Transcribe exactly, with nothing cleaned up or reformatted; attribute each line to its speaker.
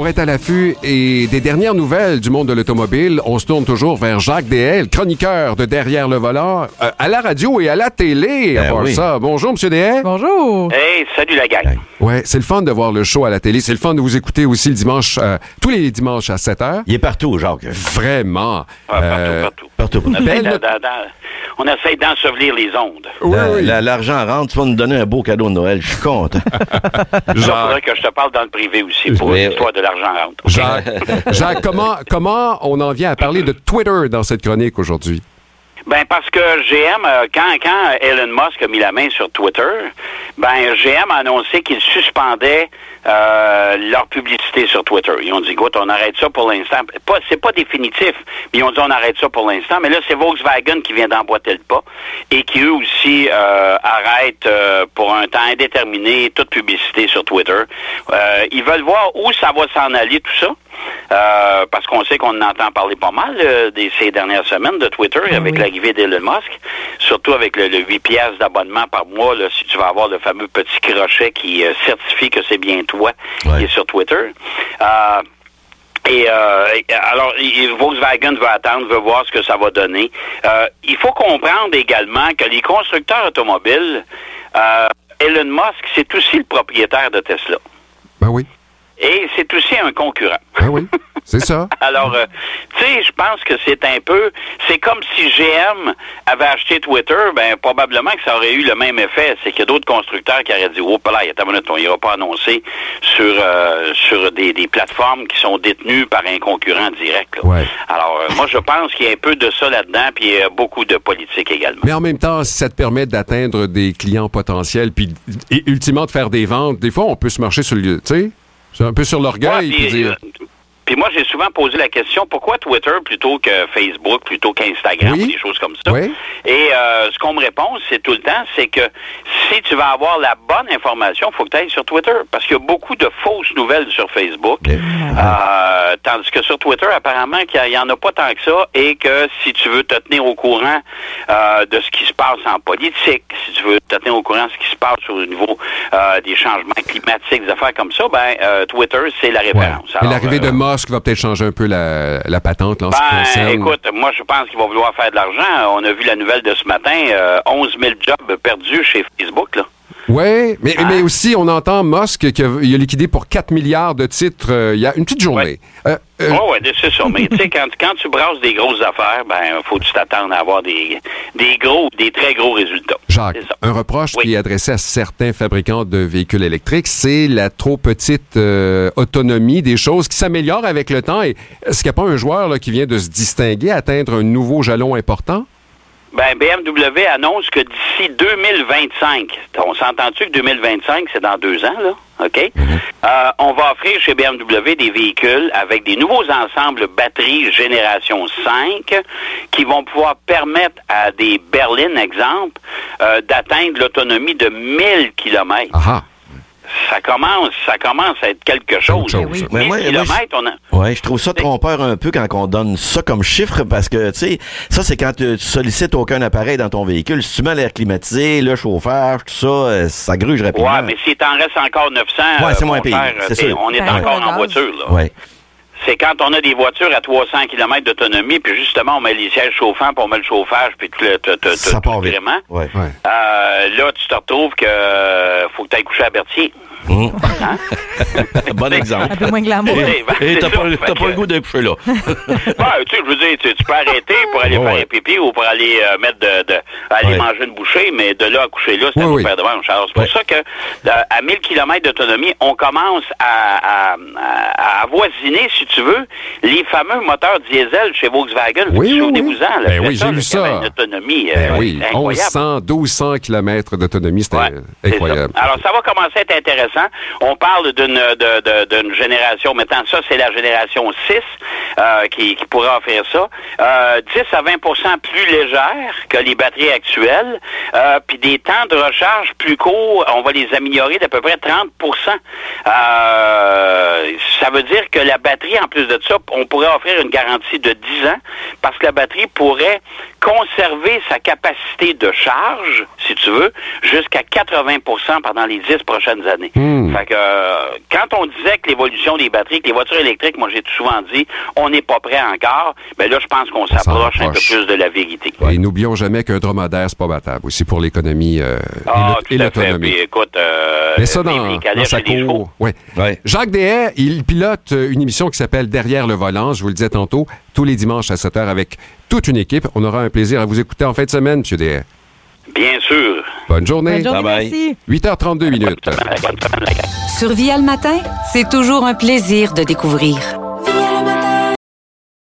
Speaker 1: Pour être à l'affût et des dernières nouvelles du monde de l'automobile, on se tourne toujours vers Jacques Deshaies, chroniqueur de Derrière le volant, euh, à la radio et à la télé. À
Speaker 2: Ben
Speaker 1: part
Speaker 2: oui.
Speaker 1: ça. Bonjour, M. Deshaies.
Speaker 3: Bonjour.
Speaker 4: Hey, salut la gang.
Speaker 1: Ouais, c'est le fun de voir le show à la télé. C'est le fun de vous écouter aussi le dimanche, euh, tous les dimanches à sept heures.
Speaker 2: Il est partout, Jacques.
Speaker 1: Vraiment.
Speaker 4: Ah, partout,
Speaker 1: Euh,
Speaker 4: partout.
Speaker 2: Partout.
Speaker 4: On essaie,
Speaker 1: Belle-
Speaker 4: de- de- de- on essaie d'ensevelir les ondes.
Speaker 1: Oui,
Speaker 2: La-
Speaker 1: oui.
Speaker 2: la- L'argent rentre, tu vas nous donner un beau cadeau de Noël. Je suis content.
Speaker 4: Il faudrait que je te parle dans le privé aussi pour
Speaker 2: Oui,
Speaker 4: l'histoire de l'argent rentre. OK?
Speaker 1: Jacques, Jacques, comment, comment on en vient à parler de Twitter dans cette chronique aujourd'hui?
Speaker 4: Ben parce que G M, euh, quand, quand Elon Musk a mis la main sur Twitter, ben G M a annoncé qu'il suspendait euh, leur publicité sur Twitter. Ils ont dit, écoute, on arrête ça pour l'instant. Pas, c'est pas définitif, mais ils ont dit on arrête ça pour l'instant. Mais là, c'est Volkswagen qui vient d'emboîter le pas et qui eux aussi euh, arrêtent euh, pour un temps indéterminé toute publicité sur Twitter. Euh, ils veulent voir où ça va s'en aller tout ça. Euh, parce qu'on sait qu'on en entend parler pas mal euh, des, ces dernières semaines de Twitter
Speaker 3: Ah,
Speaker 4: avec
Speaker 3: oui.
Speaker 4: l'arrivée d'Elon Musk, surtout avec le, le huit piastres d'abonnement par mois, là, si tu vas avoir le fameux petit crochet qui euh, certifie que c'est bien toi
Speaker 2: Ouais.
Speaker 4: qui est sur Twitter. Euh, Et euh, et, alors, il- Volkswagen veut attendre, veut voir ce que ça va donner. Euh, il faut comprendre également que les constructeurs automobiles, euh, Elon Musk, c'est aussi le propriétaire de Tesla.
Speaker 1: Ben oui.
Speaker 4: Et c'est aussi un concurrent.
Speaker 1: Ben oui. C'est ça.
Speaker 4: Alors, euh, tu sais, je pense que c'est un peu... C'est comme si G M avait acheté Twitter, ben probablement que ça aurait eu le même effet. C'est qu'il y a d'autres constructeurs qui auraient dit « Oh, là, il y a ta minute, on n'ira pas annoncer sur, euh, sur des, des plateformes qui sont détenues par un concurrent direct. »
Speaker 1: Ouais.
Speaker 4: Alors, euh, moi, je pense qu'il y a un peu de ça là-dedans, puis il y a beaucoup de politique également.
Speaker 1: Mais en même temps, si ça te permet d'atteindre des clients potentiels, puis et, ultimement de faire des ventes, des fois, on peut se marcher sur le... Tu sais, c'est un peu sur l'orgueil,
Speaker 4: Ouais,
Speaker 1: puis
Speaker 4: puis,
Speaker 1: dire...
Speaker 4: euh, Puis moi, j'ai souvent posé la question, pourquoi Twitter plutôt que Facebook, plutôt qu'Instagram,
Speaker 1: Oui.
Speaker 4: ou des choses comme ça?
Speaker 1: Oui.
Speaker 4: Et euh, ce qu'on me répond, c'est tout le temps, c'est que si tu vas avoir la bonne information, il faut que tu ailles sur Twitter. Parce qu'il y a beaucoup de fausses nouvelles sur Facebook. Euh, tandis que sur Twitter, apparemment, qu'il n'y en a pas tant que ça, et que si tu veux te tenir au courant euh, de ce qui se passe en politique, si tu veux te tenir au courant de ce qui se passe au niveau euh, des changements climatiques, des affaires comme ça, ben euh, Twitter, c'est la
Speaker 1: Ouais.
Speaker 4: référence.
Speaker 1: Et
Speaker 4: Alors,
Speaker 1: l'arrivée
Speaker 4: euh,
Speaker 1: de Musk va peut-être changer un peu la, la patente là, en ce qui
Speaker 4: Ben,
Speaker 1: concerne...
Speaker 4: écoute, moi, je pense qu'il va vouloir faire de l'argent. On a vu la nouvelle de ce matin, euh, onze mille jobs perdus chez Facebook, là.
Speaker 1: Oui, mais,
Speaker 4: Ah.
Speaker 1: mais aussi, on entend Musk qui a, il a liquidé pour quatre milliards de titres euh, il y a une petite journée. Euh, euh,
Speaker 4: Oh, ouais, c'est ça. Mais tu sais, quand, quand tu brasses des grosses affaires, ben, faut que tu t'attendes à avoir des, des gros, des très gros résultats.
Speaker 1: Jacques,
Speaker 4: C'est ça.
Speaker 1: un reproche
Speaker 4: Oui.
Speaker 1: qui est adressé à certains fabricants de véhicules électriques, c'est la trop petite euh, autonomie des choses qui s'améliorent avec le temps. Et est-ce qu'il n'y a pas un joueur là, qui vient de se distinguer, atteindre un nouveau jalon important?
Speaker 4: Ben, B M W annonce que d'ici deux mille vingt-cinq, on s'entend-tu que deux mille vingt-cinq, c'est dans deux ans, là? OK? Euh, on va offrir chez B M W des véhicules avec des nouveaux ensembles batteries génération cinq qui vont pouvoir permettre à des berlines, exemple, euh, d'atteindre l'autonomie de mille kilomètres.
Speaker 1: Ah
Speaker 4: Ça commence, ça commence à être quelque chose.
Speaker 1: autre chose, ça.
Speaker 2: Mais
Speaker 4: mille
Speaker 2: moi- moi,
Speaker 4: kilomètres, on a...
Speaker 2: Ouais, je trouve ça trompeur un peu quand on donne ça comme chiffre parce que, tu sais, ça, c'est quand tu, tu sollicites aucun appareil dans ton véhicule. Si tu mets l'air climatisé, le chauffage, tout ça, euh, ça gruge rapidement.
Speaker 4: Ouais, mais s'il t'en reste encore neuf cents,
Speaker 2: Ouais, c'est
Speaker 4: euh,
Speaker 2: moins
Speaker 4: mon
Speaker 2: pire,
Speaker 4: cher,
Speaker 2: c'est
Speaker 4: t'sais,
Speaker 2: sûr.
Speaker 4: on est
Speaker 3: Ouais.
Speaker 4: encore
Speaker 3: Ouais.
Speaker 4: en voiture, là.
Speaker 2: Ouais.
Speaker 4: C'est quand on a des voitures à trois cents kilomètres d'autonomie, puis justement, on met les sièges chauffants, puis on met le chauffage, puis tout le, tout, tout,
Speaker 2: Ça
Speaker 4: tout
Speaker 2: part
Speaker 4: le
Speaker 2: vite.
Speaker 4: gréement.
Speaker 2: Ouais.
Speaker 1: ouais.
Speaker 4: Euh, là, tu te retrouves que euh, faut que tu ailles coucher à Berthier.
Speaker 2: Mmh.
Speaker 4: Hein?
Speaker 2: Bon exemple.
Speaker 3: Un peu moins glamour.
Speaker 4: Et, ben,
Speaker 2: Et
Speaker 4: c'est
Speaker 2: t'as
Speaker 4: ça,
Speaker 2: pas,
Speaker 4: fait
Speaker 2: t'as pas
Speaker 4: que-
Speaker 2: le goût de coucher là.
Speaker 4: Ben, tu sais, je veux dire, tu, tu peux arrêter pour aller
Speaker 1: Oh,
Speaker 4: faire
Speaker 1: ouais.
Speaker 4: un pipi ou pour aller euh, mettre de, de aller
Speaker 2: Ouais.
Speaker 4: manger une bouchée, mais de là à coucher là, c'est
Speaker 1: Oui,
Speaker 4: un
Speaker 1: oui.
Speaker 4: paire de manches. Alors, c'est pour
Speaker 2: Ouais.
Speaker 4: ça que euh, à mille kilomètres d'autonomie, on commence à, à, à, à avoisiner, si tu veux, les fameux moteurs diesel chez Volkswagen.
Speaker 1: Oui, oui,
Speaker 4: Souvenez-vous-en, là,
Speaker 1: Ben
Speaker 4: c'est
Speaker 1: oui, j'ai
Speaker 4: là,
Speaker 1: vu
Speaker 4: qui avait
Speaker 1: ça.
Speaker 4: une autonomie
Speaker 1: Ben
Speaker 4: euh,
Speaker 1: oui,
Speaker 4: incroyable.
Speaker 1: onze cents, douze cents kilomètres d'autonomie, c'était
Speaker 4: Ouais,
Speaker 1: euh,
Speaker 4: c'est
Speaker 1: incroyable.
Speaker 4: ça. Alors, ça va commencer à être intéressant. On parle d'une de, de, d'une génération, maintenant, ça, c'est la génération six. euh, qui, qui pourrait offrir ça. Euh, dix à vingt pour cent plus légères que les batteries actuelles, euh, puis des temps de recharge plus courts, on va les améliorer d'à peu près trente pour cent. Euh, ça veut dire que la batterie, en plus de ça, on pourrait offrir une garantie de dix ans, parce que la batterie pourrait conserver sa capacité de charge, si tu veux, jusqu'à quatre-vingts pour cent pendant les dix prochaines années. Mmh. Fait que, euh, quand on disait que l'évolution des batteries, que les voitures électriques, moi j'ai souvent dit, on n'est pas prêt encore, mais là je pense qu'on s'approche un peu plus de la vérité.
Speaker 1: Et n'oublions jamais qu'un dromadaire, c'est pas battable, aussi pour l'économie euh,
Speaker 4: ah,
Speaker 1: et l'autonomie.
Speaker 4: Puis, écoute, euh,
Speaker 1: mais ça, dans, dans sa cour... Ouais. Ouais. Jacques Deshaies, il pilote une émission qui s'appelle Derrière le volant, je vous le disais tantôt, tous les dimanches à sept heures avec toute une équipe. On aura un plaisir à vous écouter en fin de semaine, M. Deshaies.
Speaker 4: Bien sûr.
Speaker 1: Bonne journée.
Speaker 3: Bonne journée,
Speaker 1: bye
Speaker 3: merci.
Speaker 1: huit heures trente-deux minutes.
Speaker 5: Sur Via le matin, c'est toujours un plaisir de découvrir.